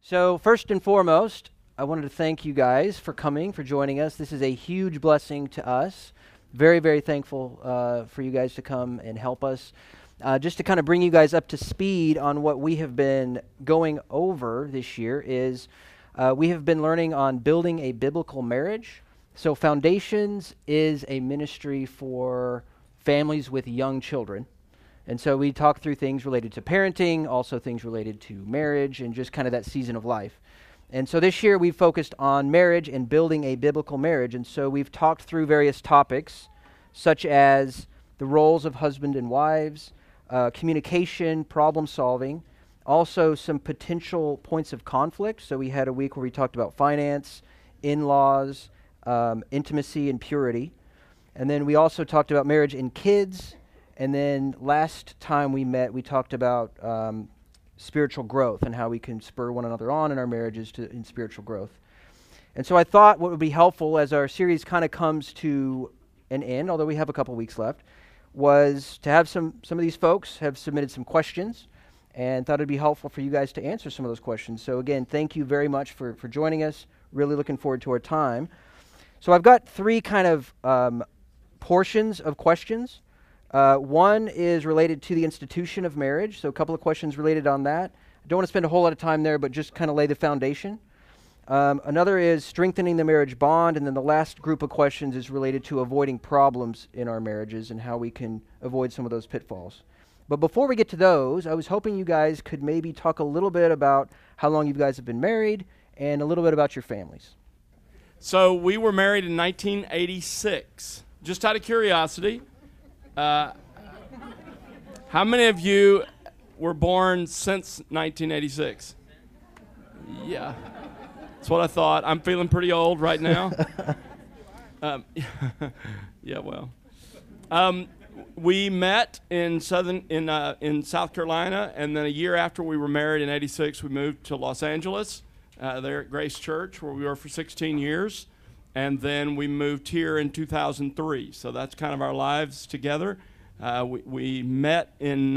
So first and foremost, I wanted to thank you guys for coming, for joining us. This is a huge blessing to us. Very, very thankful for you guys to come and help us. Just to kind of bring you guys up to speed on what we have been going over this year is we have been learning on building a biblical marriage. So Foundations is a ministry for families with young children. And so we talk through things related to parenting, also things related to marriage, and just kind of that season of life. And so this year we've focused on marriage and building a biblical marriage. And so we've talked through various topics, such as the roles of husband and wives, communication, problem solving, also some potential points of conflict. So we had a week where we talked about finance, in-laws, intimacy, and purity. And then we also talked about marriage and kids. And then last time we met, we talked about spiritual growth and how we can spur one another on in our marriages in spiritual growth. And so I thought what would be helpful as our series kind of comes to an end, although we have a couple weeks left, was to have some of these folks have submitted some questions and thought it'd be helpful for you guys to answer some of those questions. So again, thank you very much for joining us. Really looking forward to our time. So I've got three kind of portions of questions. One is related to the institution of marriage, so a couple of questions related on that. I don't want to spend a whole lot of time there, but just kind of lay the foundation. Another is strengthening the marriage bond, and then the last group of questions is related to avoiding problems in our marriages and how we can avoid some of those pitfalls. But before we get to those, I was hoping you guys could maybe talk a little bit about how long you guys have been married and a little bit about your families. So we were married in 1986. Just out of curiosity, how many of you were born since 1986? Yeah, that's what I thought. I'm feeling pretty old right now. Yeah, well, we met in South Carolina, and then a year after we were married in '86, we moved to Los Angeles. There at Grace Church, where we were for 16 years, and then we moved here in 2003. So that's kind of our lives together. We met in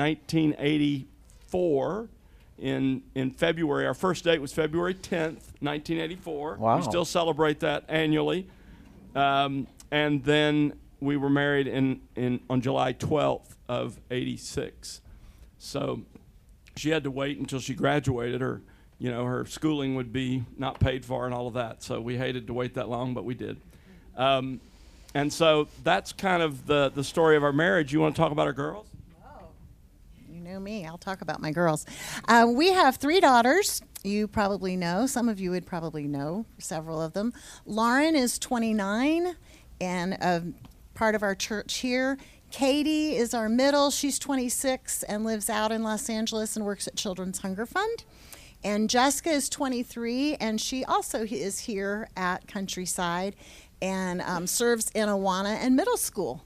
1984 in February. Our first date was February 10th, 1984. Wow. We still celebrate that annually. And then we were married on July 12th of '86. So she had to wait until she graduated, or her schooling would be not paid for and all of that. So we hated to wait that long, but we did. And so that's kind of the story of our marriage. You want to talk about our girls? Oh, you know me. I'll talk about my girls. We have 3 daughters. You probably know. Some of you would probably know several of them. Lauren is 29 and part of our church here. Katie is our middle. She's 26 and lives out in Los Angeles and works at Children's Hunger Fund. And Jessica is 23, and she also is here at Countryside and serves in Awana and middle school.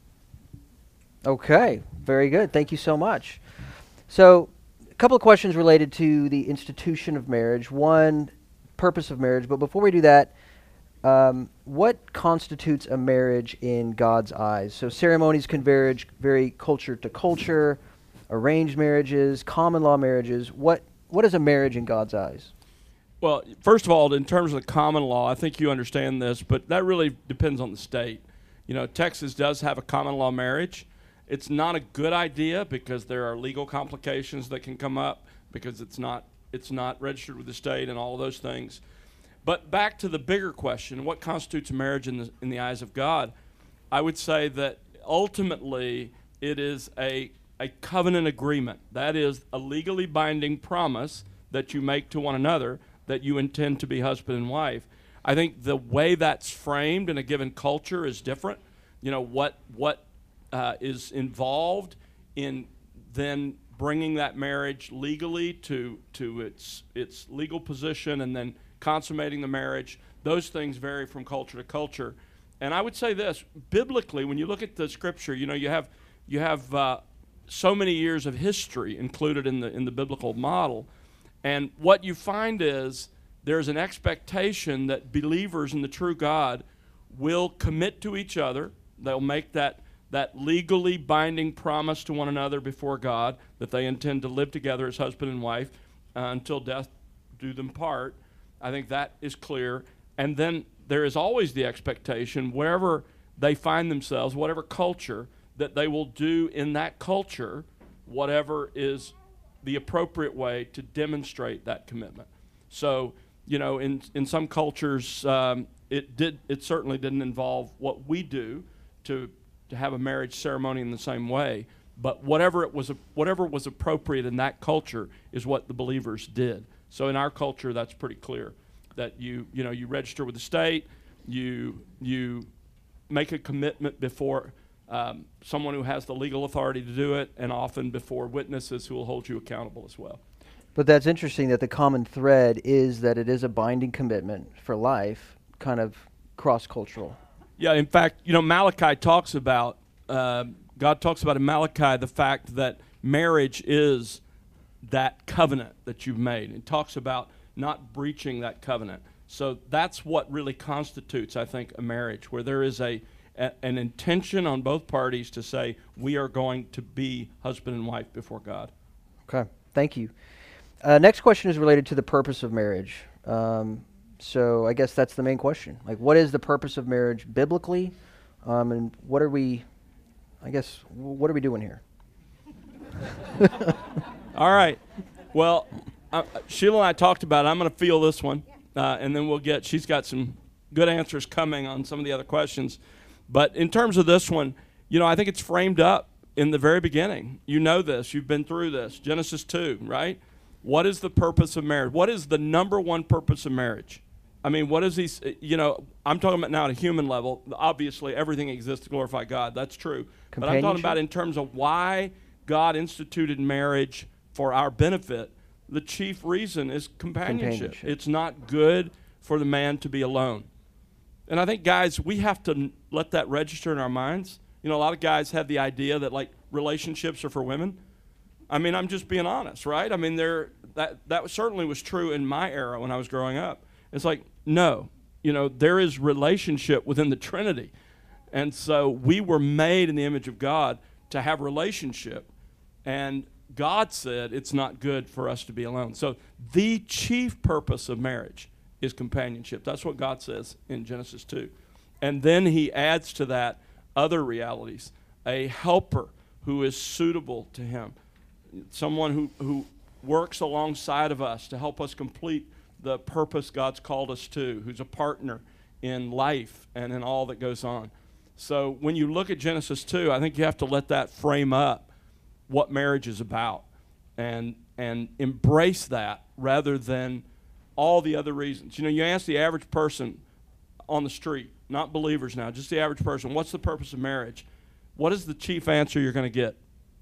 Okay, very good. Thank you so much. So a couple of questions related to the institution of marriage. One, purpose of marriage. But before we do that, what constitutes a marriage in God's eyes? So ceremonies can vary culture to culture, arranged marriages, common law marriages. What is a marriage in God's eyes? Well, first of all, in terms of the common law, I think you understand this, but that really depends on the state. Texas does have a common law marriage. It's not a good idea because there are legal complications that can come up because it's not registered with the state and all of those things. But back to the bigger question, what constitutes a marriage in the eyes of God? I would say that ultimately it is a covenant agreement. That is a legally binding promise that you make to one another that you intend to be husband and wife. I think the way that's framed in a given culture is different. What is involved in then bringing that marriage legally to its legal position and then consummating the marriage. Those things vary from culture to culture. And I would say this, biblically, when you look at the scripture, you have so many years of history included in the biblical model. And what you find is there's an expectation that believers in the true God will commit to each other. They'll make that legally binding promise to one another before God that they intend to live together as husband and wife until death do them part. I think that is clear. And then there is always the expectation, wherever they find themselves, whatever culture, that they will do in that culture whatever is the appropriate way to demonstrate that commitment. So, in some cultures, it certainly didn't involve what we do to have a marriage ceremony in the same way. But whatever was appropriate in that culture is what the believers did. So in our culture, that's pretty clear that you register with the state, you make a commitment before someone who has the legal authority to do it, and often before witnesses who will hold you accountable as well. But that's interesting that the common thread is that it is a binding commitment for life, kind of cross-cultural. Yeah, in fact, Malachi talks about, God talks about in Malachi the fact that marriage is that covenant that you've made. It talks about not breaching that covenant. So that's what really constitutes, I think, a marriage, where there is an intention on both parties to say, we are going to be husband and wife before God. Okay, thank you. Next question is related to the purpose of marriage. So I guess that's the main question. Like, what is the purpose of marriage biblically? And what are we doing here? All right. Well, Sheila and I talked about it. I'm going to feel this one, and then she's got some good answers coming on some of the other questions. But in terms of this one, I think it's framed up in the very beginning. You know this. You've been through this. Genesis 2, right? What is the purpose of marriage? What is the number one purpose of marriage? I mean, what is these, I'm talking about now at a human level. Obviously, everything exists to glorify God. That's true. But I'm talking about in terms of why God instituted marriage for our benefit. The chief reason is companionship. It's not good for the man to be alone. And I think, guys, we have to let that register in our minds. A lot of guys have the idea that, like, relationships are for women. I mean, I'm just being honest, right? I mean, that certainly was true in my era when I was growing up. It's like, no, there is relationship within the Trinity. And so we were made in the image of God to have relationship. And God said it's not good for us to be alone. So the chief purpose of marriage is companionship. That's what God says in Genesis 2. And then he adds to that other realities, a helper who is suitable to him, someone who works alongside of us to help us complete the purpose God's called us to, who's a partner in life and in all that goes on. So when you look at Genesis 2, I think you have to let that frame up what marriage is about and embrace that rather than all the other reasons. You ask the average person on the street, not believers now, just the average person, what's the purpose of marriage? What is the chief answer you're going to get?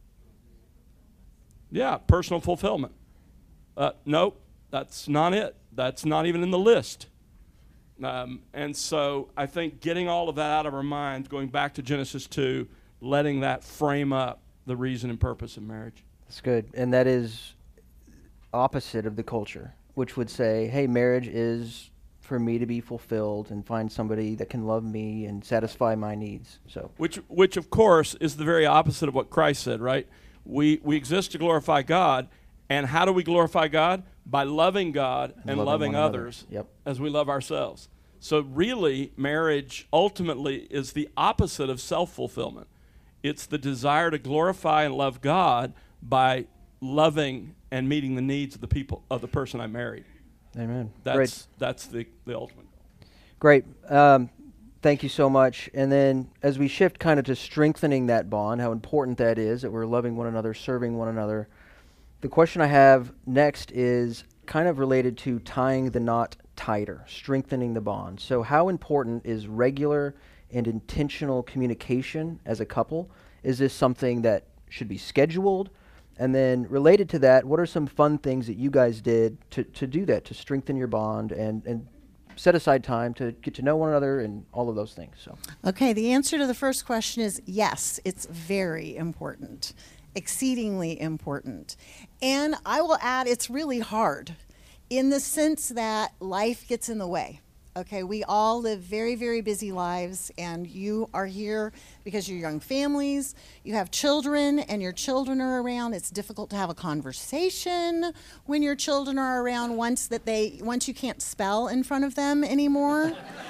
Yeah, personal fulfillment. Nope, that's not it. That's not even in the list. And so I think getting all of that out of our minds, going back to Genesis 2, letting that frame up the reason and purpose of marriage. That's good. And that is opposite of the culture, which would say, hey, marriage is for me to be fulfilled and find somebody that can love me and satisfy my needs. So, which of course is the very opposite of what Christ said, right? We exist to glorify God, and how do we glorify God? By loving God and loving others as we love ourselves. So really, marriage ultimately is the opposite of self-fulfillment. It's the desire to glorify and love God by loving and meeting the needs of the person I married. Amen. That's the ultimate goal. Great. Thank you so much. And then as we shift kind of to strengthening that bond, how important that is, that we're loving one another, serving one another, the question I have next is kind of related to tying the knot tighter, strengthening the bond. So how important is regular and intentional communication as a couple? Is this something that should be scheduled? And then related to that, what are some fun things that you guys did to do that, to strengthen your bond and set aside time to get to know one another and all of those things? So, okay, the answer to the first question is yes, it's very important, exceedingly important. And I will add, it's really hard in the sense that life gets in the way. Okay, we all live very, very busy lives, and you are here because you're young families, you have children, and your children are around. It's difficult to have a conversation when your children are around once you can't spell in front of them anymore.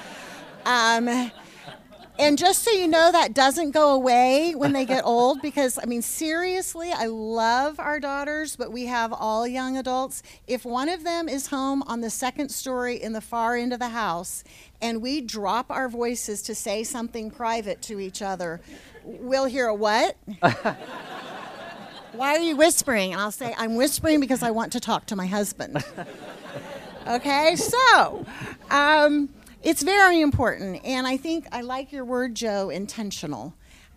And just so you know, that doesn't go away when they get old because, I mean, seriously, I love our daughters, but we have all young adults. If one of them is home on the second story in the far end of the house and we drop our voices to say something private to each other, we'll hear a what? Why are you whispering? And I'll say, I'm whispering because I want to talk to my husband. Okay, so... it's very important, and I think I like your word, Joe, intentional.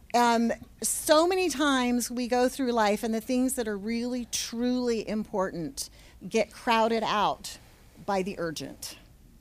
So many times we go through life and the things that are really, truly important get crowded out by the urgent.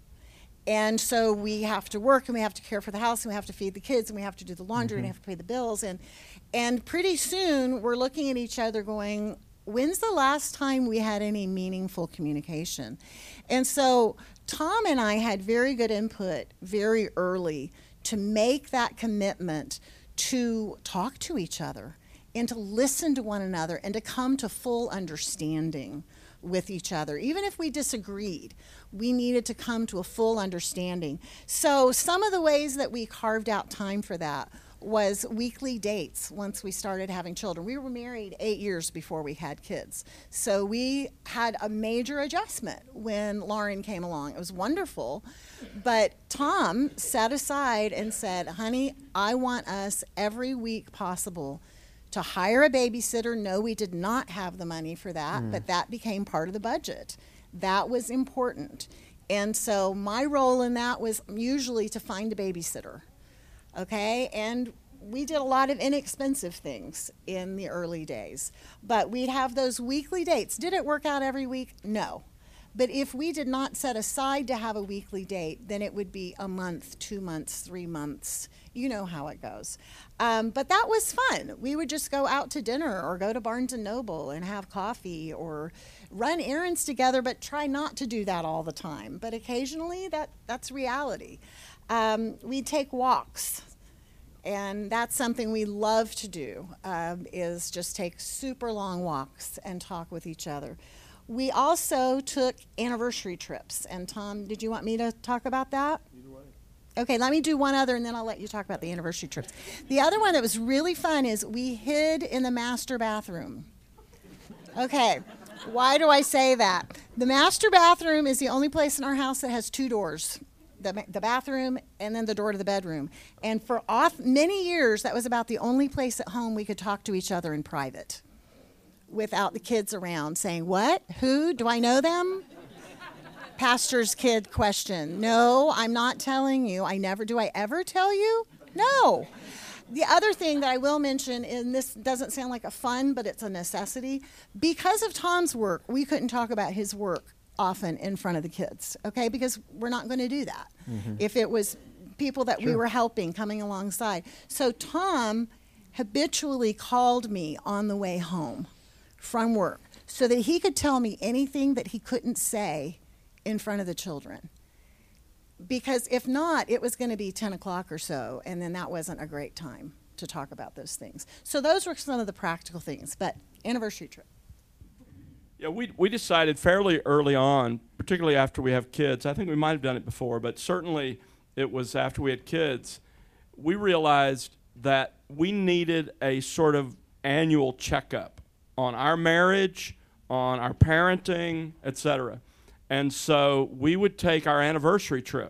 And so we have to work, and we have to care for the house, and we have to feed the kids, and we have to do the laundry, and we have to pay the bills. And pretty soon we're looking at each other going, when's the last time we had any meaningful communication? And so Tom and I had very good input very early to make that commitment to talk to each other and to listen to one another and to come to full understanding with each other. Even if we disagreed, we needed to come to a full understanding. So some of the ways that we carved out time for that was weekly dates once we started having children. We were married 8 years before we had kids. So we had a major adjustment when Lauren came along. It was wonderful. But Tom sat aside and said, honey, I want us every week possible to hire a babysitter. No, we did not have the money for that, but that became part of the budget. That was important. And so my role in that was usually to find a babysitter. Okay, and we did a lot of inexpensive things in the early days, but we'd have those weekly dates. Did it work out every week? No. But if we did not set aside to have a weekly date, then it would be a month, 2 months, 3 months. You know how it goes. But that was fun. We would just go out to dinner or go to Barnes & Noble and have coffee or run errands together, but try not to do that all the time. But occasionally that's reality. We take walks, and that's something we love to do, is just take super long walks and talk with each other. We also took anniversary trips, and Tom, did you want me to talk about that? Either way. Okay, let me do one other, and then I'll let you talk about the anniversary trips. The other one that was really fun is we hid in the master bathroom. Okay, why do I say that? The master bathroom is the only place in our house that has 2 doors. The bathroom and then the door to the bedroom. And for many years, that was about the only place at home we could talk to each other in private without the kids around saying, what? Who? Do I know them? Pastor's kid question. No, I'm not telling you. Do I ever tell you? No. The other thing that I will mention, and this doesn't sound like a fun, but it's a necessity, because of Tom's work, we couldn't talk about his work often in front of the kids, okay? Because we're not going to do that. If it was people that we were helping coming alongside. So Tom habitually called me on the way home from work so that he could tell me anything that he couldn't say in front of the children. Because if not, it was going to be 10 o'clock or so, and then that wasn't a great time to talk about those things. So those were some of the practical things, but anniversary trip. Yeah, we decided fairly early on, particularly after we have kids. I think we might have done it before, but certainly it was after we had kids. We realized that we needed a sort of annual checkup on our marriage, on our parenting, etc. And so we would take our anniversary trip,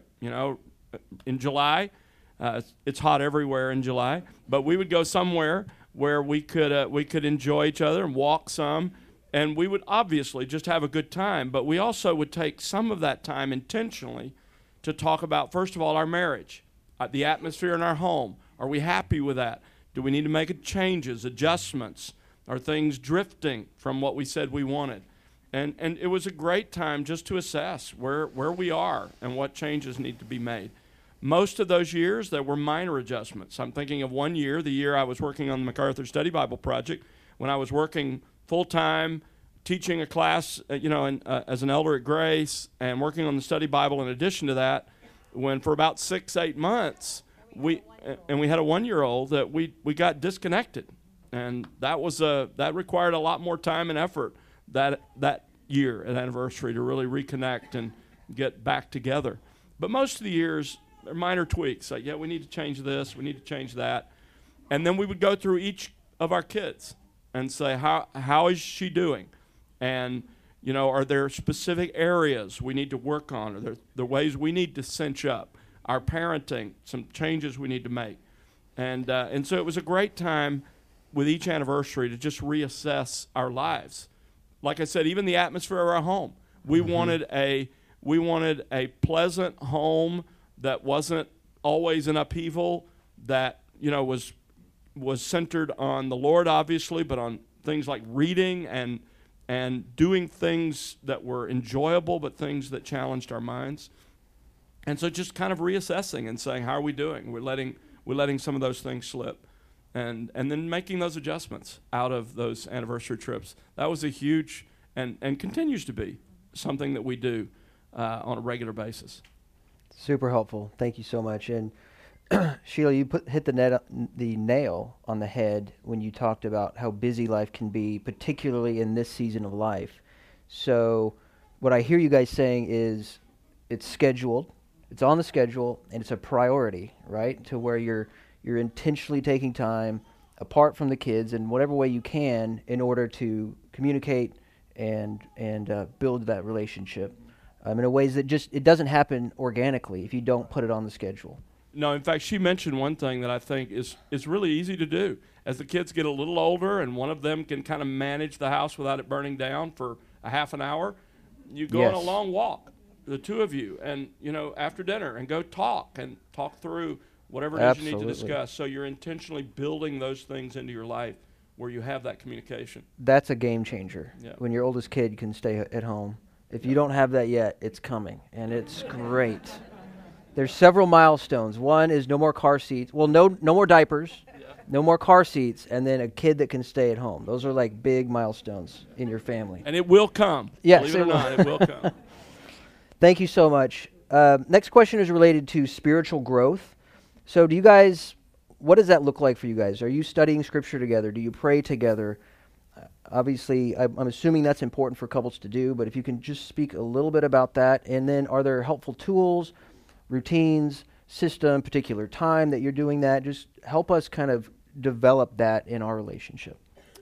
in July. It's hot everywhere in July, but we would go somewhere where we could enjoy each other and walk some. And we would obviously just have a good time, but we also would take some of that time intentionally to talk about, first of all, our marriage, the atmosphere in our home. Are we happy with that? Do we need to make changes, adjustments? Are things drifting from what we said we wanted? And it was a great time just to assess where we are and what changes need to be made. Most of those years, there were minor adjustments. I'm thinking of one year, the year I was working on the MacArthur Study Bible Project, when I was working full-time, teaching a class, as an elder at Grace, and working on the study Bible in addition to that. when for about 6-8 months we had a 1-year-old that we got disconnected, and that required a lot more time and effort that year at anniversary to really reconnect and get back together. But most of the years are minor tweaks, like, yeah, we need to change this, we need to change that. And then we would go through each of our kids and say, how is she doing? And, are there specific areas we need to work on? Are there ways we need to cinch up? Our parenting, some changes we need to make. And so it was a great time with each anniversary to just reassess our lives. Like I said, even the atmosphere of our home. We wanted a pleasant home that wasn't always in upheaval, that was centered on the Lord, obviously, but on things like reading and doing things that were enjoyable, but things that challenged our minds. And so just kind of reassessing and saying, how are we doing? We're letting some of those things slip. And then making those adjustments out of those anniversary trips. That was a huge, and continues to be, something that we do on a regular basis. Super helpful. Thank you so much. And Sheila, you hit the nail on the head when you talked about how busy life can be, particularly in this season of life. So what I hear you guys saying is it's scheduled, it's on the schedule, and it's a priority, right? To where you're intentionally taking time apart from the kids in whatever way you can in order to communicate and build that relationship in a ways that it doesn't happen organically if you don't put it on the schedule. No, in fact, she mentioned one thing that I think is really easy to do. As the kids get a little older and one of them can kind of manage the house without it burning down for a half an hour, you go on a long walk, the two of you, and after dinner, and go talk through whatever it is you need to discuss. So you're intentionally building those things into your life where you have that communication. That's a game changer. Yeah. When your oldest kid can stay at home. If you don't have that yet, it's coming, and it's great. There's several milestones. One is no more car seats. Well, no more diapers, no more car seats, and then a kid that can stay at home. Those are like big milestones in your family. And it will come. Yes, believe it or not, it will come. Thank you so much. Next question is related to spiritual growth. So do you guys, what does that look like for you guys? Are you studying Scripture together? Do you pray together? Obviously, I'm assuming that's important for couples to do, but if you can just speak a little bit about that. And then are there helpful tools, routines, system, particular time that you're doing that? Just help us kind of develop that in our relationship.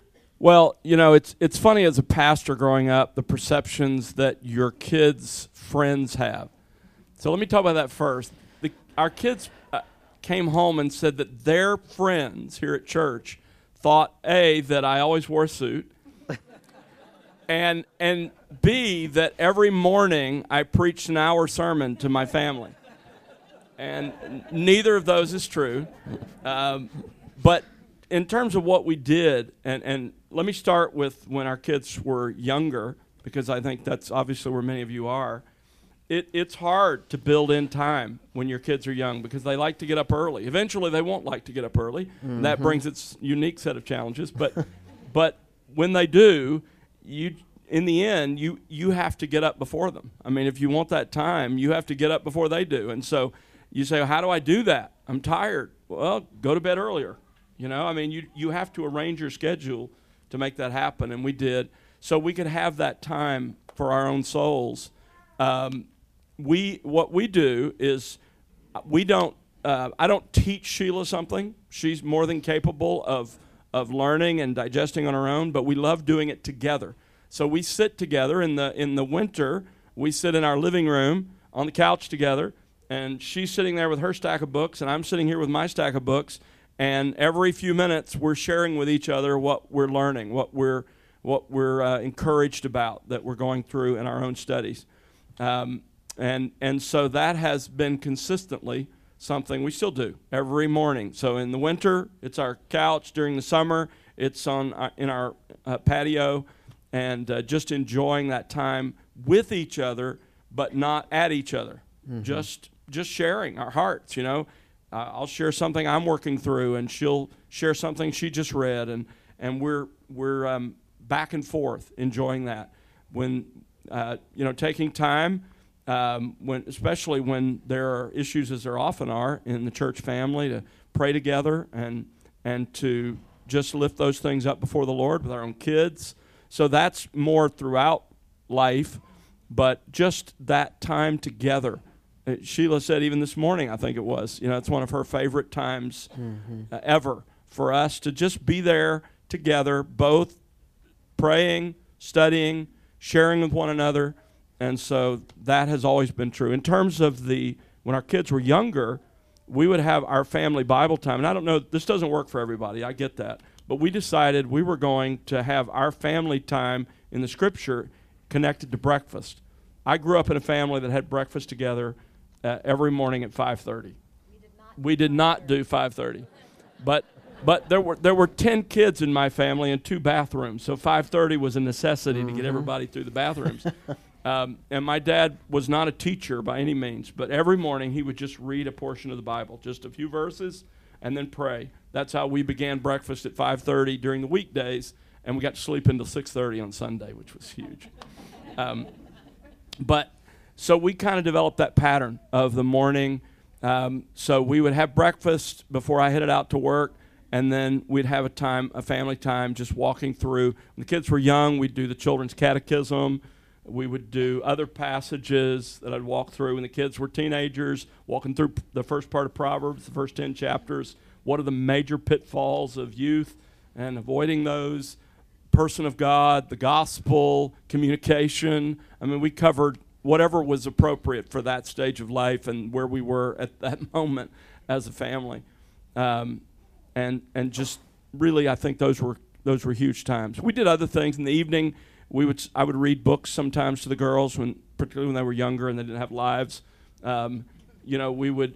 Well, it's funny as a pastor growing up, the perceptions that your kids' friends have. So let me talk about that first. Our kids came home and said that their friends here at church thought, A, that I always wore a suit, and B, that every morning I preached an hour sermon to my family. And neither of those is true. But in terms of what we did, and let me start with when our kids were younger, because I think that's obviously where many of you are. It's hard to build in time when your kids are young because they like to get up early. Eventually, they won't like to get up early. And that brings its unique set of challenges. But when they do, in the end, you have to get up before them. I mean, if you want that time, you have to get up before they do. And so you say, well, how do I do that? I'm tired. Well, go to bed earlier. You have to arrange your schedule to make that happen, and we did. So we could have that time for our own souls. What we do is I don't teach Sheila something. She's more than capable of learning and digesting on her own, but we love doing it together. So we sit together in the winter. We sit in our living room on the couch together, and she's sitting there with her stack of books, and I'm sitting here with my stack of books. And every few minutes, we're sharing with each other what we're learning, what we're encouraged about that we're going through in our own studies. And so that has been consistently something we still do every morning. So in the winter, it's our couch. During the summer, it's in our patio, and just enjoying that time with each other, but not at each other. Mm-hmm. Just sharing our hearts. I'll share something I'm working through, and she'll share something she just read, and we're back and forth enjoying that. When taking time especially when there are issues, as there often are in the church family, to pray together and to just lift those things up before the Lord with our own kids. So that's more throughout life, but just that time together. Sheila said even this morning, I think it was, it's one of her favorite times ever for us to just be there together, both praying, studying, sharing with one another. And so that has always been true. In terms of when our kids were younger, we would have our family Bible time. And I don't know, this doesn't work for everybody. I get that. But we decided we were going to have our family time in the Scripture connected to breakfast. I grew up in a family that had breakfast together every morning at 5:30. We did not do 5:30. But there were 10 kids in my family and 2 bathrooms. So 5:30 was a necessity to get everybody through the bathrooms. And my dad was not a teacher by any means, but every morning he would just read a portion of the Bible, just a few verses, and then pray. That's how we began breakfast at 5:30 during the weekdays, and we got to sleep until 6:30 on Sunday, which was huge. So we kind of developed that pattern of the morning. So we would have breakfast before I headed out to work, and then we'd have a family time, just walking through. When the kids were young, we'd do the children's catechism. We would do other passages that I'd walk through. When the kids were teenagers, walking through the first part of Proverbs, the first 10 chapters. What are the major pitfalls of youth and avoiding those? Person of God, the gospel, communication. I mean, we covered whatever was appropriate for that stage of life and where we were at that moment as a family. And just really, I think those were huge times. We did other things in the evening. I would read books sometimes to the girls, particularly when they were younger and they didn't have lives. We would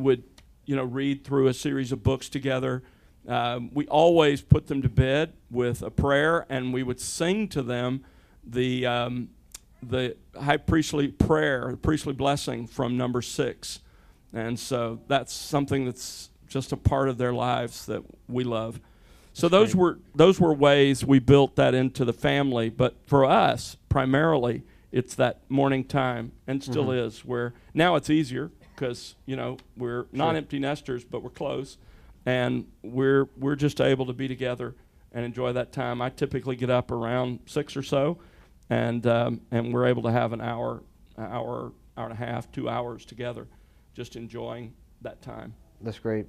read through a series of books together. We always put them to bed with a prayer, and we would sing to them the high priestly prayer, the priestly blessing from number 6. And so that's something that's just a part of their lives that we love. So those were ways we built that into the family. But for us, primarily, it's that morning time, and still is. Where now it's easier because we're not empty nesters, but we're close, and we're just able to be together and enjoy that time. I typically get up around 6 or so, and we're able to have an hour and a half, 2 hours together, just enjoying that time. That's great.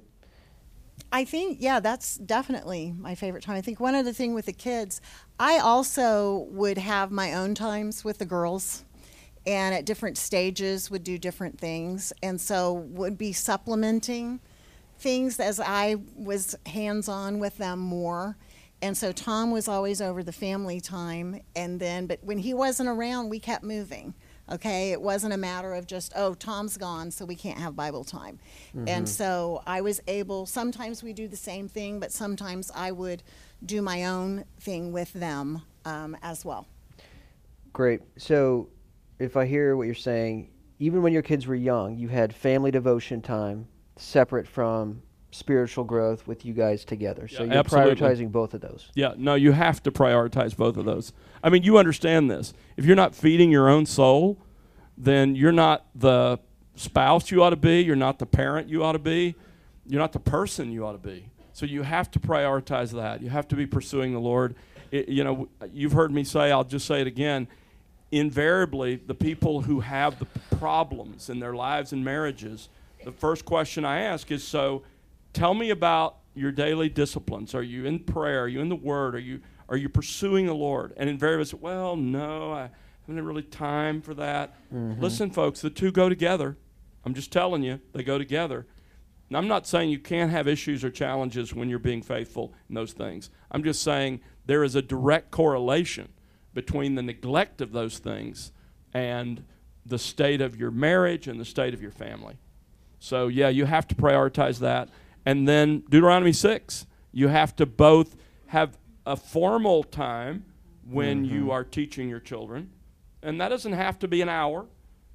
I think, that's definitely my favorite time. I think one other thing with the kids, I also would have my own times with the girls, and at different stages would do different things, and so would be supplementing things as I was hands-on with them more. And so Tom was always over the family time, but when he wasn't around, we kept moving. Okay, it wasn't a matter of just, Tom's gone, so we can't have Bible time. And so I was able, sometimes we do the same thing, but sometimes I would do my own thing with them as well. Great. So if I hear what you're saying, even when your kids were young, you had family devotion time separate from spiritual growth with you guys together. So you're absolutely prioritizing both of those. Yeah, no, you have to prioritize both of those. I mean, you understand this. If you're not feeding your own soul, then you're not the spouse you ought to be, you're not the parent you ought to be, you're not the person you ought to be. So you have to prioritize that. You have to be pursuing the Lord. You've heard me say, I'll just say it again, invariably the people who have the problems in their lives and marriages, the first question I ask is, so tell me about your daily disciplines. Are you in prayer? Are you in the Word? Are you pursuing the Lord? And invariably say, well, no, I haven't really time for that. Listen, folks, the two go together. I'm just telling you, they go together. And I'm not saying you can't have issues or challenges when you're being faithful in those things. I'm just saying there is a direct correlation between the neglect of those things and the state of your marriage and the state of your family. So, you have to prioritize that. And then Deuteronomy 6, you have to both have a formal time when you are teaching your children, and that doesn't have to be an hour.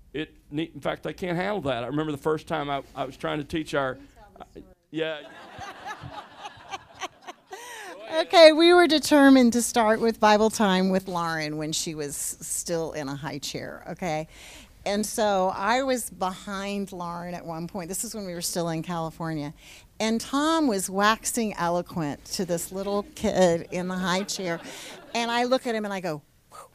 In fact, I can't handle that. I remember the first time I was trying to teach Okay, we were determined to start with Bible time with Lauren when she was still in a high chair, okay? And so I was behind Lauren at one point. This is when we were still in California. And Tom was waxing eloquent to this little kid in the high chair. And I look at him and I go,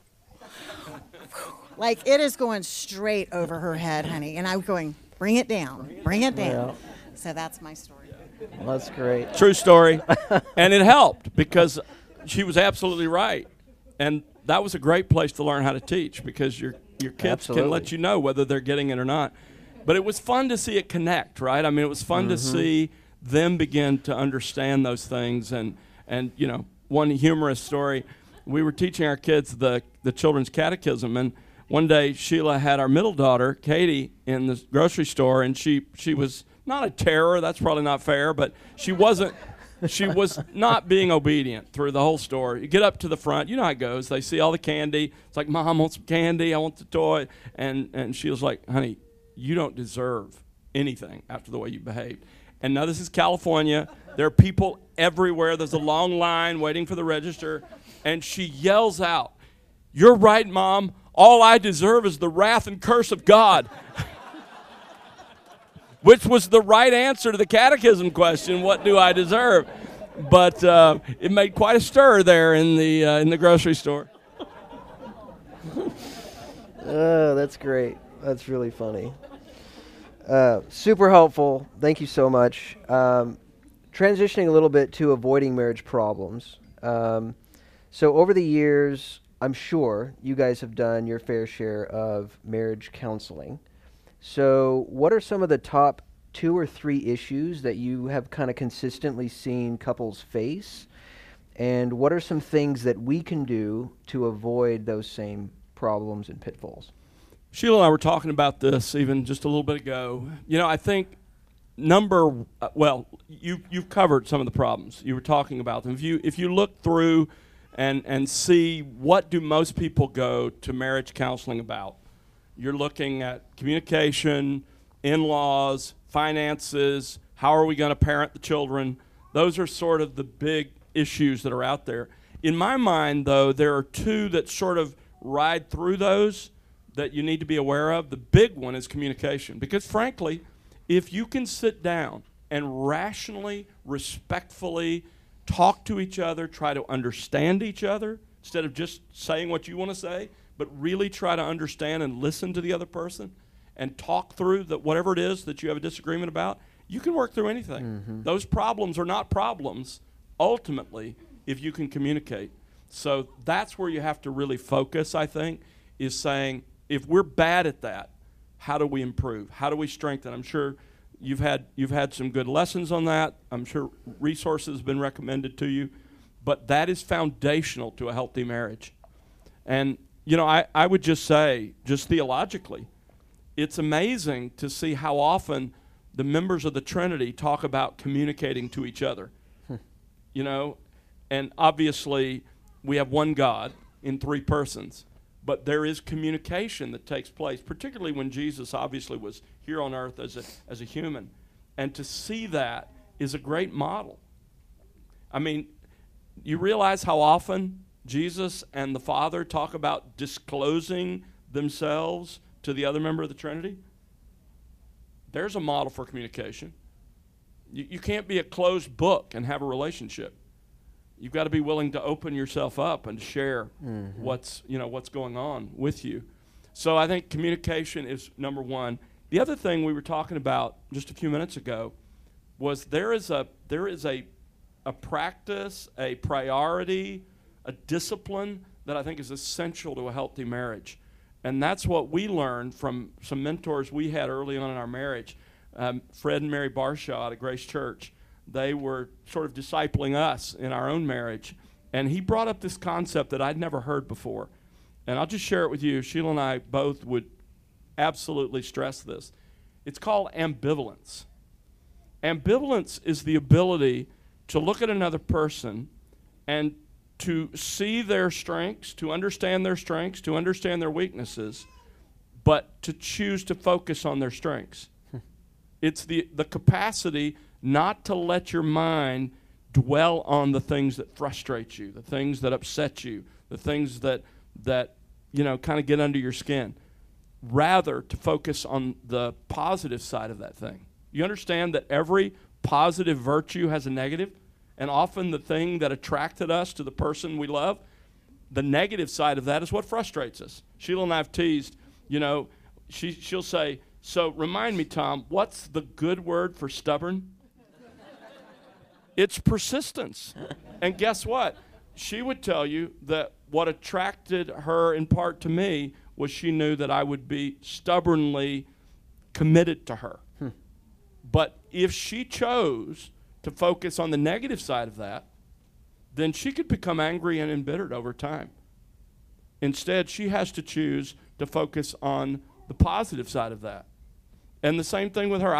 like it is going straight over her head, honey. And I'm going, bring it down, bring it down. Yeah. So that's my story. Well, that's great. True story. And it helped because she was absolutely right. And that was a great place to learn how to teach because your kids Absolutely. can let you know whether they're getting it or not. But it was fun to see it connect, right? I mean, it was fun to see them begin to understand those things. And you know, one humorous story, we were teaching our kids the children's catechism, and one day Sheila had our middle daughter, Katie, in the grocery store, and she was not a terror, that's probably not fair, but she was not being obedient through the whole store. You get up to the front, you know how it goes. They see all the candy. It's like, Mom, I want some candy. I want the toy. And she was like, honey, you don't deserve anything after the way you behaved. And now this is California. There are people everywhere. There's a long line waiting for the register. And she yells out, you're right, Mom. All I deserve is the wrath and curse of God. Which was the right answer to the catechism question, what do I deserve? But it made quite a stir there in the grocery store. Oh, that's great. That's really funny. Super helpful. Thank you so much. Transitioning a little bit to avoiding marriage problems. So over the years, I'm sure you guys have done your fair share of marriage counseling. So what are some of the top 2 or 3 issues that you have kind of consistently seen couples face? And what are some things that we can do to avoid those same problems and pitfalls? Sheila and I were talking about this even just a little bit ago. You know, I think you've covered some of the problems. You were talking about them. If you look through and see what do most people go to marriage counseling about, you're looking at communication, in-laws, finances, how are we going to parent the children. Those are sort of the big issues that are out there. In my mind, though, there are 2 that sort of ride through those that you need to be aware of. The big one is communication. Because frankly, if you can sit down and rationally, respectfully talk to each other, try to understand each other, instead of just saying what you want to say, but really try to understand and listen to the other person and talk through whatever it is that you have a disagreement about, you can work through anything. Mm-hmm. Those problems are not problems, ultimately, if you can communicate. So that's where you have to really focus, I think, is saying, if we're bad at that, how do we improve? How do we strengthen? I'm sure you've had some good lessons on that. I'm sure resources have been recommended to you. But that is foundational to a healthy marriage. And you know, I would just say, just theologically, it's amazing to see how often the members of the Trinity talk about communicating to each other. You know, and obviously we have one God in 3 persons, but there is communication that takes place, particularly when Jesus obviously was here on earth as a human. And to see that is a great model. I mean, you realize how often Jesus and the Father talk about disclosing themselves to the other member of the Trinity? There's a model for communication. You can't be a closed book and have a relationship. You've got to be willing to open yourself up and share what's going on with you. So I think communication is number 1. The other thing we were talking about just a few minutes ago was there is a practice, a priority, a discipline that I think is essential to a healthy marriage. And that's what we learned from some mentors we had early on in our marriage. Fred and Mary Barshaw at Grace Church, they were sort of discipling us in our own marriage. And he brought up this concept that I'd never heard before. And I'll just share it with you. Sheila and I both would absolutely stress this. It's called ambivalence. Ambivalence is the ability to look at another person and to see their strengths, to understand their weaknesses, but to choose to focus on their strengths. It's the capacity not to let your mind dwell on the things that frustrate you, the things that upset you, the things that kind of get under your skin. rather to focus on the positive side of that thing. You understand that every positive virtue has a negative, and often the thing that attracted us to the person we love, the negative side of that is what frustrates us. Sheila and I have teased, she'll say, so remind me, Tom, what's the good word for stubborn? It's persistence. And guess what? She would tell you that what attracted her in part to me was she knew that I would be stubbornly committed to her. But if she chose to focus on the negative side of that, then she could become angry and embittered over time. Instead, she has to choose to focus on the positive side of that. And the same thing with her.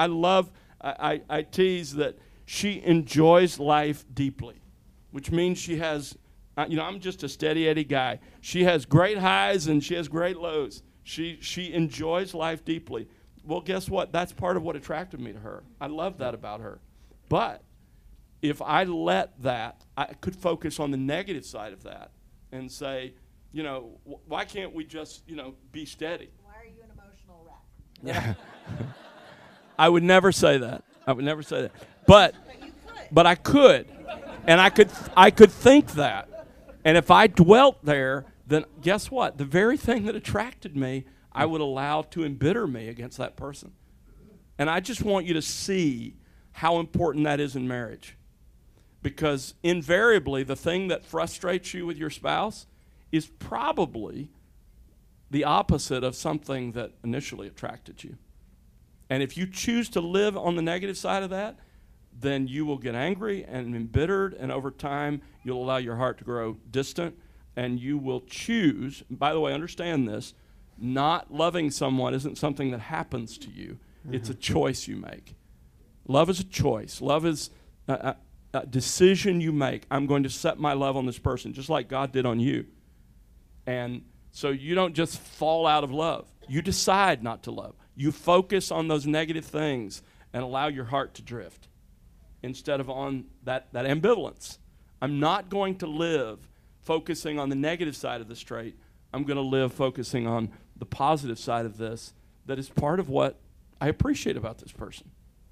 I tease that she enjoys life deeply, which means she has, I'm just a steady Eddie guy. She has great highs and she has great lows. She enjoys life deeply. Well, guess what? That's part of what attracted me to her. I love that about her. But if I let that, I could focus on the negative side of that and say, why can't we just, be steady? Why are you an emotional wreck? Yeah. I would never say that. But I could. And I could think that. And if I dwelt there, then guess what? The very thing that attracted me, I would allow to embitter me against that person. And I just want you to see how important that is in marriage. Because invariably, the thing that frustrates you with your spouse is probably the opposite of something that initially attracted you. And if you choose to live on the negative side of that, then you will get angry and embittered, and over time, you'll allow your heart to grow distant, and you will choose, by the way, understand this, not loving someone isn't something that happens to you. Mm-hmm. It's a choice you make. Love is a choice. Love is a decision you make. I'm going to set my love on this person, just like God did on you. And so you don't just fall out of love. You decide not to love. You focus on those negative things and allow your heart to drift instead of on that ambivalence. I'm not going to live focusing on the negative side of the strait. I'm going to live focusing on the positive side of this that is part of what I appreciate about this person.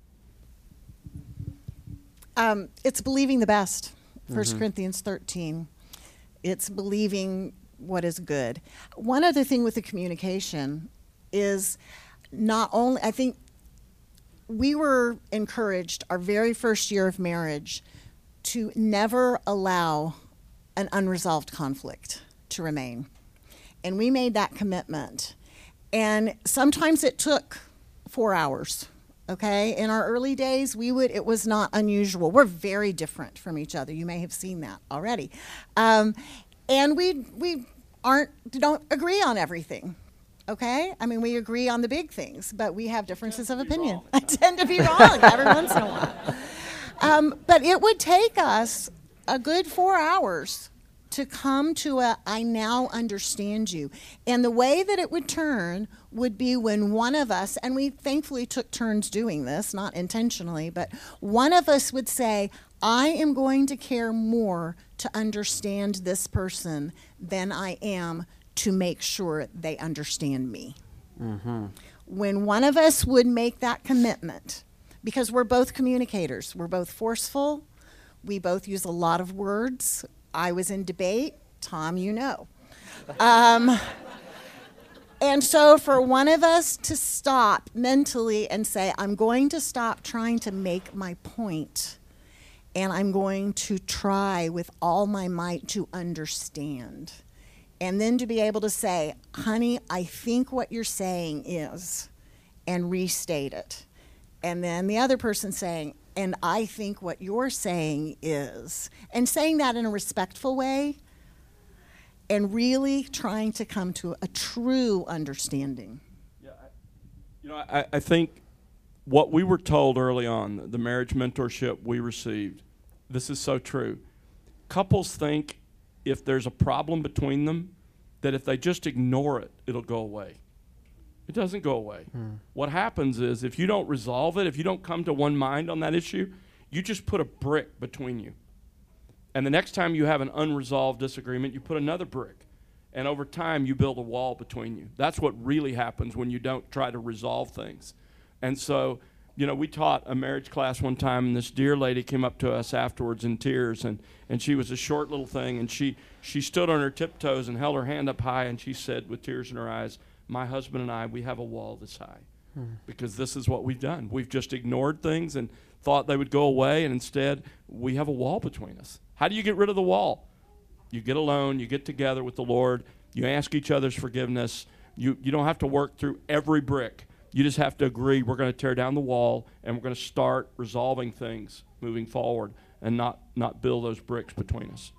It's believing the best, 1 Corinthians 13. It's believing what is good. One other thing with the communication is not only, I think we were encouraged our very first year of marriage to never allow an unresolved conflict to remain. And we made that commitment. And sometimes it took 4 hours. Okay, in our early days, it was not unusual. We're very different from each other. You may have seen that already. And we don't agree on everything. Okay? I mean, we agree on the big things, but we have differences of opinion. I tend to be wrong every once in a while. But it would take us a good 4 hours to come to I now understand you. And the way that it would turn would be when one of us, and we thankfully took turns doing this, not intentionally, but one of us would say, I am going to care more to understand this person than I am to make sure they understand me. Mm-hmm. When one of us would make that commitment, because we're both communicators, we're both forceful, we both use a lot of words. I was in debate, Tom, you know. And so for one of us to stop mentally and say, I'm going to stop trying to make my point, and I'm going to try with all my might to understand. And then to be able to say, honey, I think what you're saying is, and restate it. And then the other person saying, and I think what you're saying is, and saying that in a respectful way, and really trying to come to a true understanding. Yeah, I think what we were told early on, the marriage mentorship we received, this is so true. Couples think if there's a problem between them, that if they just ignore it, it'll go away. It doesn't go away. What happens is if you don't resolve it, if you don't come to one mind on that issue, you just put a brick between you. And the next time you have an unresolved disagreement, you put another brick. And over time, you build a wall between you. That's what really happens when you don't try to resolve things. And so, we taught a marriage class one time, and this dear lady came up to us afterwards in tears, and she was a short little thing, and she stood on her tiptoes and held her hand up high, and she said with tears in her eyes, "My husband and I, we have a wall this high." Because this is what we've done. We've just ignored things and thought they would go away, and instead we have a wall between us. How do you get rid of the wall? You get alone, you get together with the Lord, you ask each other's forgiveness. You don't have to work through every brick. You just have to agree we're going to tear down the wall, and we're going to start resolving things moving forward and not build those bricks between us.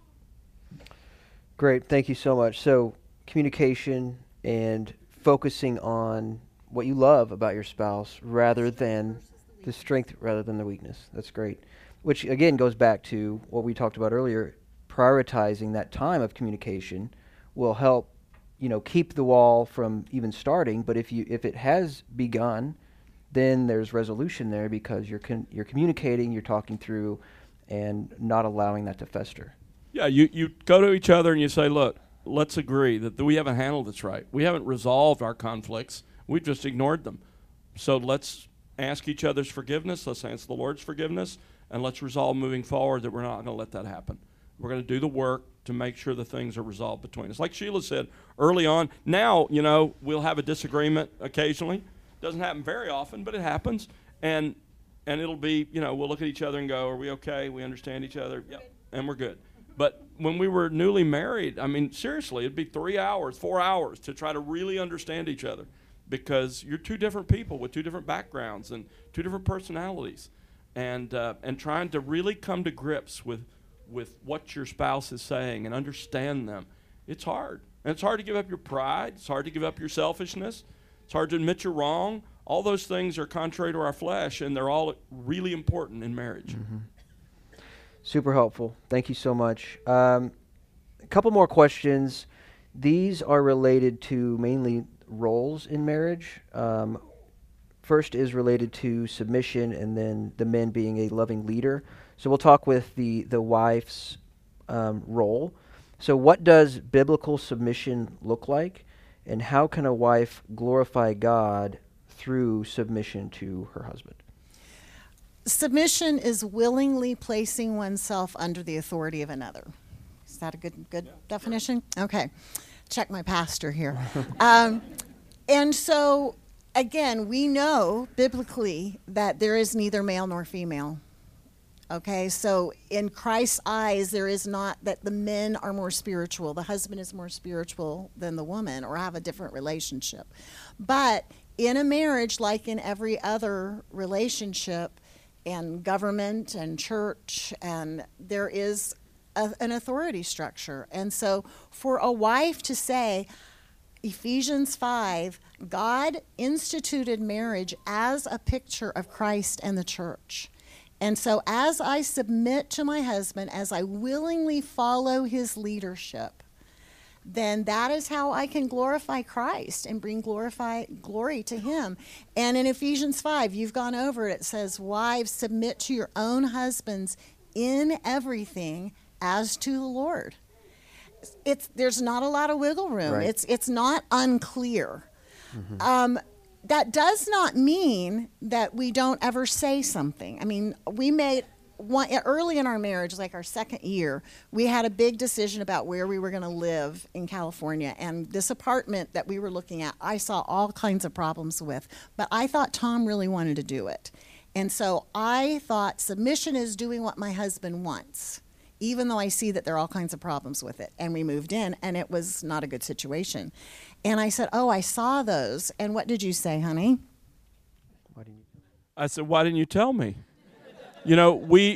Great. Thank you so much. So communication and focusing on what you love about your spouse rather than the strength rather than the weakness. That's great. Which, again, goes back to what we talked about earlier. Prioritizing that time of communication will help, keep the wall from even starting. But if it has begun, then there's resolution there because you're communicating, you're talking through, and not allowing that to fester. Yeah, you go to each other and you say, look, let's agree that we haven't handled this right. We haven't resolved our conflicts. We've just ignored them. So let's ask each other's forgiveness. Let's ask the Lord's forgiveness. And let's resolve moving forward that we're not going to let that happen. We're going to do the work to make sure the things are resolved between us. Like Sheila said early on, now, we'll have a disagreement occasionally. Doesn't happen very often, but it happens. And it'll be, we'll look at each other and go, are we okay? We understand each other? Yep. And we're good. But when we were newly married, seriously, it'd be 3 hours, 4 hours to try to really understand each other because you're two different people with two different backgrounds and two different personalities. And trying to really come to grips with what your spouse is saying and understand them, it's hard. And it's hard to give up your pride. It's hard to give up your selfishness. It's hard to admit you're wrong. All those things are contrary to our flesh, and they're all really important in marriage. Mm-hmm. Super helpful. Thank you so much. A couple more questions. These are related to mainly roles in marriage. First is related to submission, and then the men being a loving leader. So we'll talk with the wife's role. So what does biblical submission look like, and how can a wife glorify God through submission to her husband? Submission is willingly placing oneself under the authority of another. Is that a good definition? Okay. Check my pastor here. And so, again, we know biblically that there is neither male nor female. Okay, so in Christ's eyes, there is not that the men are more spiritual, the husband is more spiritual than the woman, or have a different relationship. But in a marriage, like in every other relationship, and government and church, and there is an authority structure. And so for a wife to say, Ephesians 5, God instituted marriage as a picture of Christ and the church. And so as I submit to my husband, as I willingly follow his leadership, then that is how I can glorify Christ and bring glory to him. And in Ephesians 5, you've gone over it, it says, wives, submit to your own husbands in everything as to the Lord. There's not a lot of wiggle room. Right. It's not unclear. Mm-hmm. That does not mean that we don't ever say something. We made early in our marriage, like our second year, we had a big decision about where we were going to live in California. And this apartment that we were looking at, I saw all kinds of problems with. But I thought Tom really wanted to do it. And so I thought submission is doing what my husband wants, even though I see that there are all kinds of problems with it. And we moved in, and it was not a good situation. And I said, I saw those. And what did you say, honey? I said, why didn't you tell me? We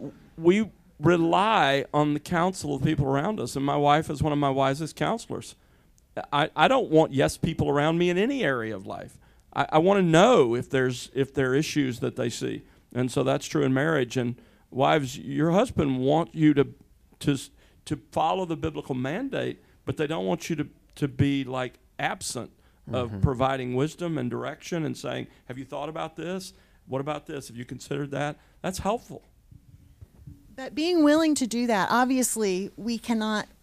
rely on the counsel of people around us, and my wife is one of my wisest counselors. I don't want yes people around me in any area of life. I want to know if there are issues that they see, and so that's true in marriage. And wives, your husband wants you to follow the biblical mandate, but they don't want you to be like absent of providing wisdom and direction and saying, have you thought about this? What about this? Have you considered that? That's helpful. But being willing to do that, obviously, we cannot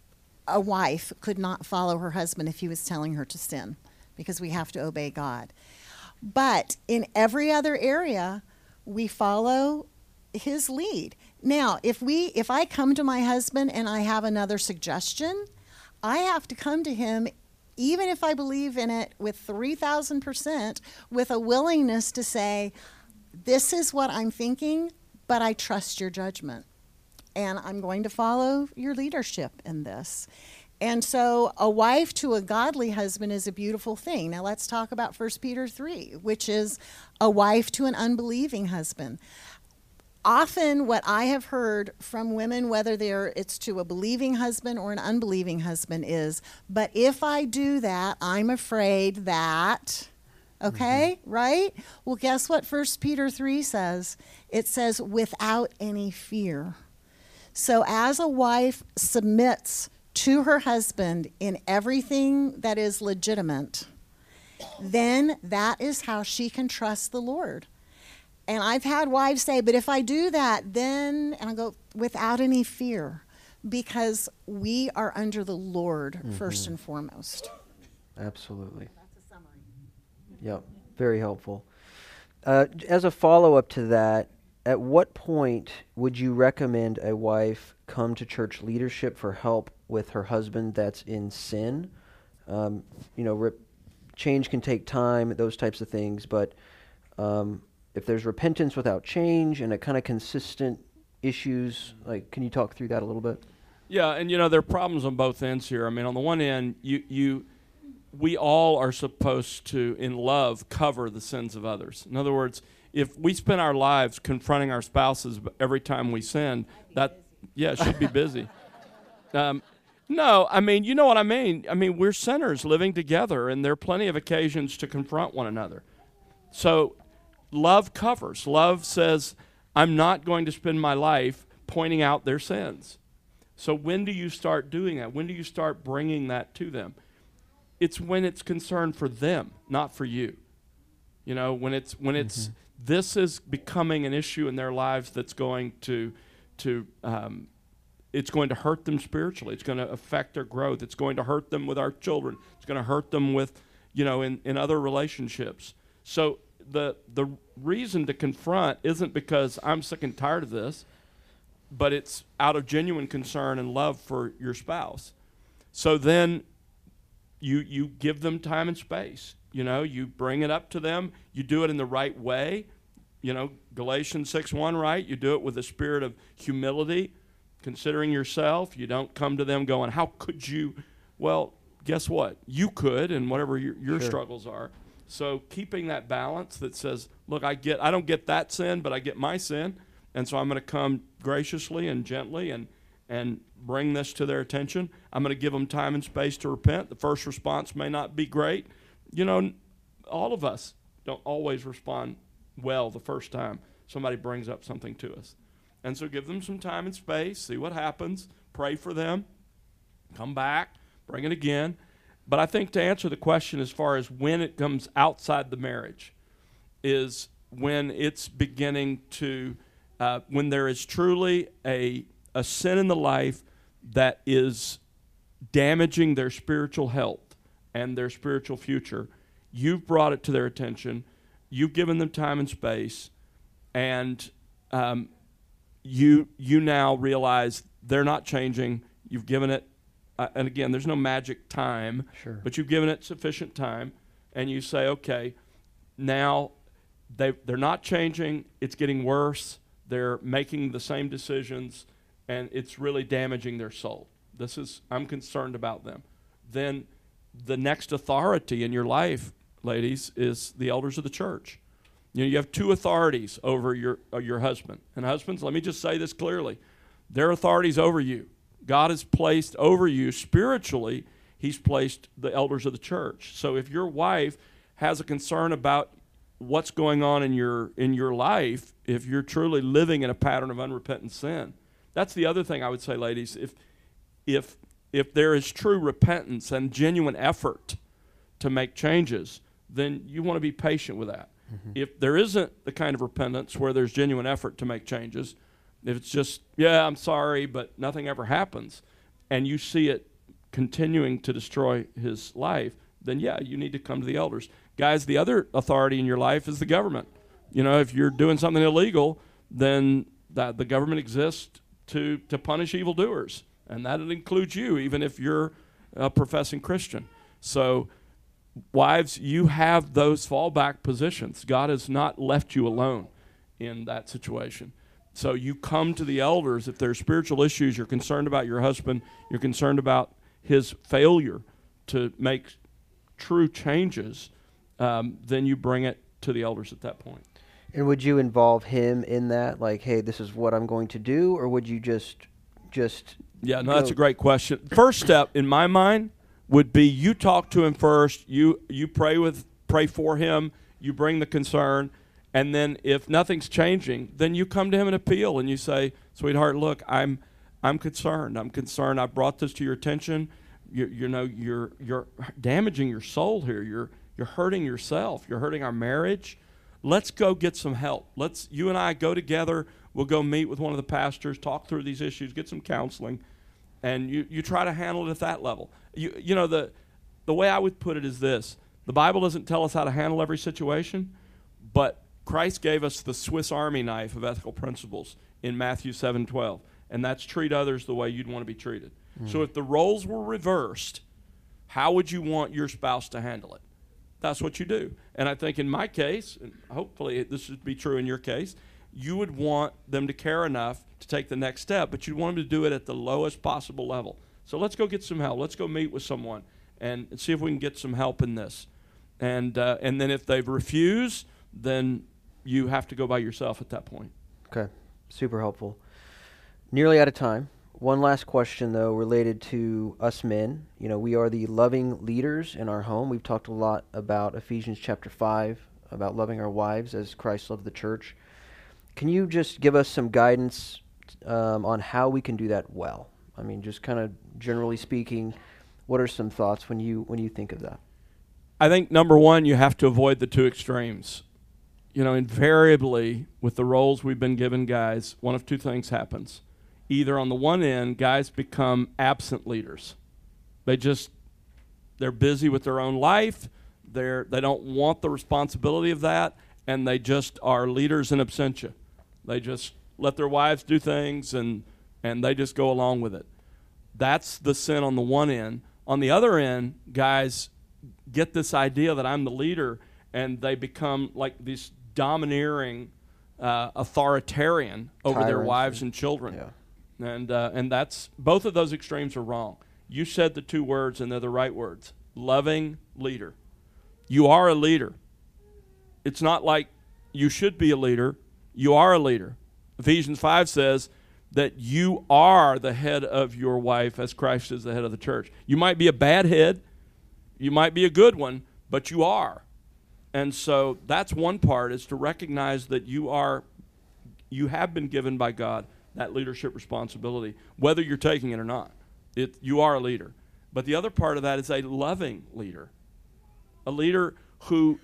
a wife could not follow her husband if he was telling her to sin, because we have to obey God. But in every other area, we follow his lead. Now, if I come to my husband and I have another suggestion, I have to come to him, even if I believe in it with 3,000%, with a willingness to say, this is what I'm thinking, but I trust your judgment. And I'm going to follow your leadership in this. And so a wife to a godly husband is a beautiful thing. Now let's talk about 1 Peter 3, which is a wife to an unbelieving husband. Often what I have heard from women, whether it's to a believing husband or an unbelieving husband, is, but if I do that, I'm afraid that, okay, right? Well, guess what 1 Peter 3 says? It says, without any fear. So as a wife submits to her husband in everything that is legitimate, then that is how she can trust the Lord. And I've had wives say, but if I do that, then, and I go, without any fear, because we are under the Lord first and foremost. Absolutely. That's a summary. Yep, very helpful. As a follow-up to that, at what point would you recommend a wife come to church leadership for help with her husband that's in sin? Change can take time, those types of things, but if there's repentance without change and a kind of consistent issues, like, can you talk through that a little bit? Yeah, and there are problems on both ends here. I mean, on the one end, we all are supposed to, in love, cover the sins of others. In other words, if we spend our lives confronting our spouses every time we sin, it should be busy. No, I mean, you know what I mean. I mean, we're sinners living together, and there are plenty of occasions to confront one another. So love covers. Love says, I'm not going to spend my life pointing out their sins. So when do you start doing that? When do you start bringing that to them? It's when it's concerned for them, not for you. When it's this is becoming an issue in their lives that's going to it's going to hurt them spiritually. It's going to affect their growth. It's going to hurt them with our children. It's going to hurt them with, in other relationships. So the reason to confront isn't because I'm sick and tired of this, but it's out of genuine concern and love for your spouse. So then you give them time and space. You bring it up to them. You do it in the right way. Galatians 6:1, right? You do it with a spirit of humility, considering yourself. You don't come to them going, how could you? Well, guess what? You could, and whatever your struggles are. So keeping that balance that says, look, I don't get that sin, but I get my sin, and so I'm going to come graciously and gently and bring this to their attention. I'm going to give them time and space to repent. The first response may not be great. All of us don't always respond well the first time somebody brings up something to us. And so give them some time and space, see what happens, pray for them, come back, bring it again. But I think to answer the question as far as when it comes outside the marriage is when it's beginning to, when there is truly a sin in the life that is damaging their spiritual health and their spiritual future. You've brought it to their attention. You've given them time and space, and you now realize they're not changing. You've given it, and again, there's no magic time, but you've given it sufficient time, and you say, okay, now they're not changing. It's getting worse. They're making the same decisions, and it's really damaging their soul. I'm concerned about them. Then the next authority in your life, ladies, is the elders of the church. You have two authorities over your husband. And husbands, let me just say this clearly. Their authorities over you. God has placed over you spiritually, he's placed the elders of the church. So if your wife has a concern about what's going on in your life, if you're truly living in a pattern of unrepentant sin, that's the other thing I would say, ladies. If there is true repentance and genuine effort to make changes, then you want to be patient with that. If there isn't the kind of repentance where there's genuine effort to make changes, if it's just, I'm sorry, but nothing ever happens, and you see it continuing to destroy his life, then yeah, you need to come to the elders. Guys, the other authority in your life is the government. You know, if you're doing something illegal, then the government exists to punish evildoers, and that includes you, even if you're a professing Christian. So, wives, you have those fallback positions. God has not left you alone in that situation. So you come to the elders if there's spiritual issues, you're concerned about your husband, you're concerned about his failure to make true changes, then you bring it to the elders at that point. And would you involve him in that? Like, hey, this is what I'm going to do? Or would you just Yeah, no, that's a great question. First step, in my mind, would be you talk to him first, you pray for him, you bring the concern, and then if nothing's changing, then you come to him and appeal, and you say, sweetheart, look, I'm concerned. I brought this to your attention. You're damaging your soul here. You're hurting yourself. You're hurting our marriage. Let's go get some help. You and I go together. We'll go meet with one of the pastors, talk through these issues, get some counseling, and you try to handle it at that level. You know, the way I would put it is this. The Bible doesn't tell us how to handle every situation, but Christ gave us the Swiss Army knife of ethical principles in Matthew 7:12, and that's treat others the way you'd want to be treated. So if the roles were reversed, how would you want your spouse to handle it? That's what you do. And I think in my case, and hopefully this would be true in your case, you would want them to care enough to take the next step, but you'd want them to do it at the lowest possible level. So let's go get some help. Let's go meet with someone and see if we can get some help in this. And then if they refuse, then you have to go by yourself at that point. Okay, super helpful. Nearly out of time. One last question, though, related to us men. You know, we are the loving leaders in our home. We've talked a lot about Ephesians chapter 5, about loving our wives as Christ loved the church. Can you just give us some guidance on how we can do that well? I mean, just kind of generally speaking, what are some thoughts when you think of that? I think, number one, you have to avoid the two extremes. You know, invariably, with the roles we've been given, guys, one of two things happens. Either on the one end, guys become absent leaders. They're busy with their own life. They don't want the responsibility of that, and they just are leaders in absentia. They just let their wives do things, and they just go along with it. That's the sin on the one end. On the other end, guys get this idea that I'm the leader, and they become like these domineering authoritarian over their wives and children. Yeah. And that's both of those extremes are wrong. You said the two words, and they're the right words. Loving leader. You are a leader. It's not like you should be a leader. You are a leader. Ephesians 5 says that you are the head of your wife as Christ is the head of the church. You might be a bad head. You might be a good one, but you are. And so that's one part, is to recognize that you have been given by God that leadership responsibility, whether you're taking it or not. You are a leader. But the other part of that is a loving leader, a leader who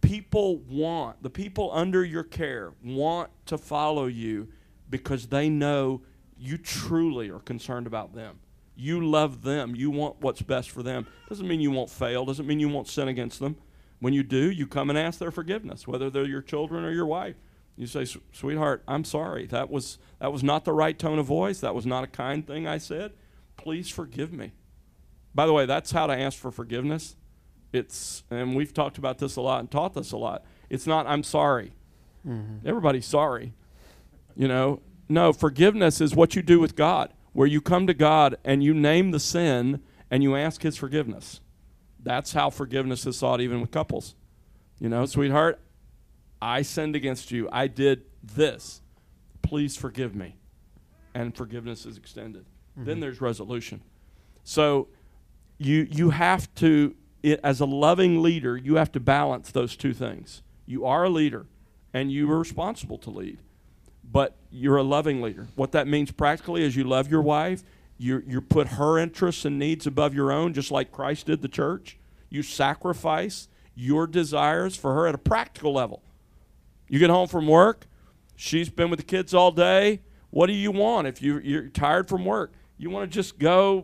the people under your care want to follow you because they know you truly are concerned about them. You love them. You want what's best for them. Doesn't mean you won't fail. Doesn't mean you won't sin against them. When you do, you come and ask their forgiveness, whether they're your children or your wife. You say, sweetheart, I'm sorry. That was not the right tone of voice. That was not a kind thing I said. Please forgive me. By the way, that's how to ask for forgiveness. And we've talked about this a lot and taught this a lot. It's not, I'm sorry. Mm-hmm. Everybody's sorry. You know, no, forgiveness is what you do with God, where you come to God and you name the sin and you ask his forgiveness. That's how forgiveness is sought even with couples. You know, sweetheart, I sinned against you. I did this. Please forgive me. And forgiveness is extended. Mm-hmm. Then there's resolution. So you have to, as a loving leader, you have to balance those two things. You are a leader, and you are responsible to lead. But you're a loving leader. What that means practically is you love your wife. You put her interests and needs above your own, just like Christ did the church. You sacrifice your desires for her at a practical level. You get home from work. She's been with the kids all day. What do you want if you're tired from work? You want to just go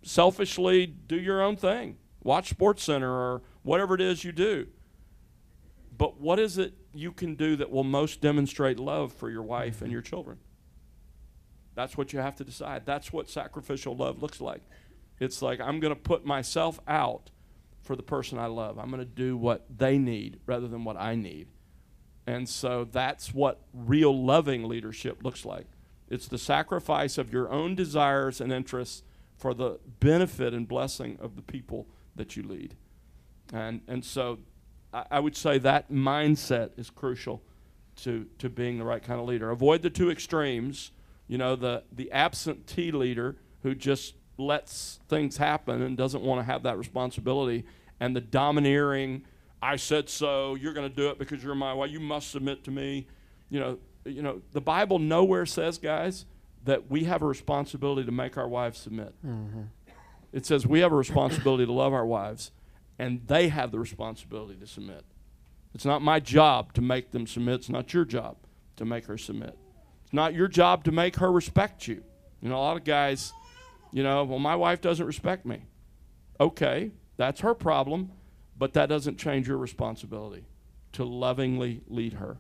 selfishly do your own thing. Watch SportsCenter or whatever it is you do. But what is it you can do that will most demonstrate love for your wife and your children? That's what you have to decide. That's what sacrificial love looks like. It's like, I'm going to put myself out for the person I love. I'm going to do what they need rather than what I need. And so that's what real loving leadership looks like. It's the sacrifice of your own desires and interests for the benefit and blessing of the people that you lead. And so I would say that mindset is crucial to being the right kind of leader. Avoid the two extremes. You know, the absentee leader who just lets things happen and doesn't want to have that responsibility, and the domineering, I said so, you're going to do it because you're my wife, you must submit to me. You know, the Bible nowhere says, guys, that we have a responsibility to make our wives submit. Mm-hmm. It says we have a responsibility to love our wives, and they have the responsibility to submit. It's not my job to make them submit. It's not your job to make her submit. It's not your job to make her respect you. You know, a lot of guys, well, my wife doesn't respect me. Okay, that's her problem, but that doesn't change your responsibility to lovingly lead her.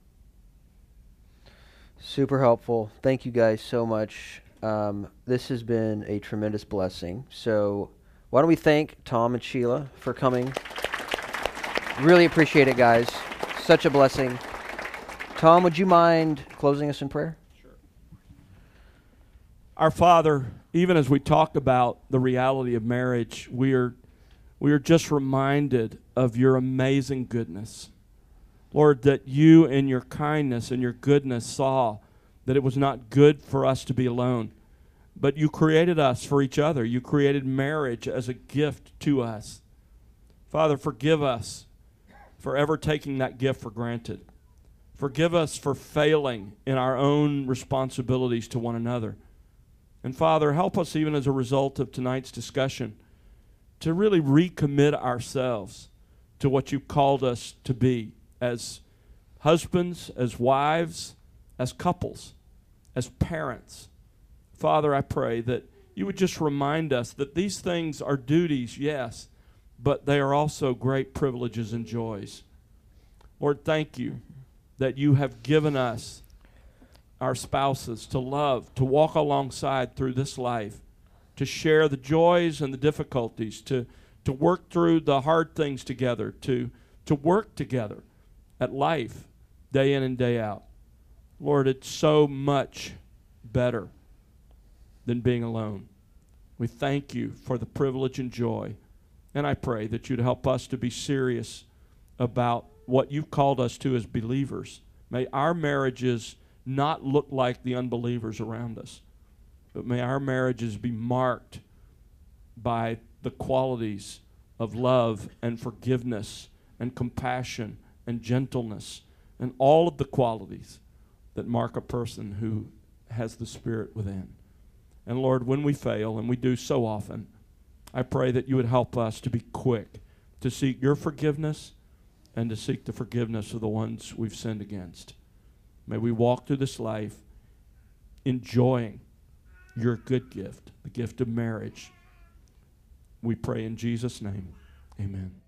Super helpful. Thank you guys so much. This has been a tremendous blessing. So why don't we thank Tom and Sheila for coming. Really appreciate it, guys. Such a blessing. Tom, would you mind closing us in prayer? Our Father, even as we talk about the reality of marriage, we are just reminded of your amazing goodness. Lord, that you in your kindness and your goodness saw that it was not good for us to be alone, but you created us for each other. You created marriage as a gift to us. Father, forgive us for ever taking that gift for granted. Forgive us for failing in our own responsibilities to one another. And Father, help us even as a result of tonight's discussion to really recommit ourselves to what you've called us to be as husbands, as wives, as couples, as parents. Father, I pray that you would just remind us that these things are duties, yes, but they are also great privileges and joys. Lord, thank you that you have given us our spouses to love, to walk alongside through this life, to share the joys and the difficulties, to work through the hard things together, to work together at life day in and day out. Lord, it's so much better than being alone. We thank you for the privilege and joy, and I pray that you'd help us to be serious about what you've called us to as believers. May our marriages not look like the unbelievers around us, but may our marriages be marked by the qualities of love and forgiveness and compassion and gentleness and all of the qualities that mark a person who has the Spirit within. And Lord, when we fail, and we do so often, I pray that you would help us to be quick to seek your forgiveness and to seek the forgiveness of the ones we've sinned against. May we walk through this life enjoying your good gift, the gift of marriage. We pray in Jesus' name. Amen.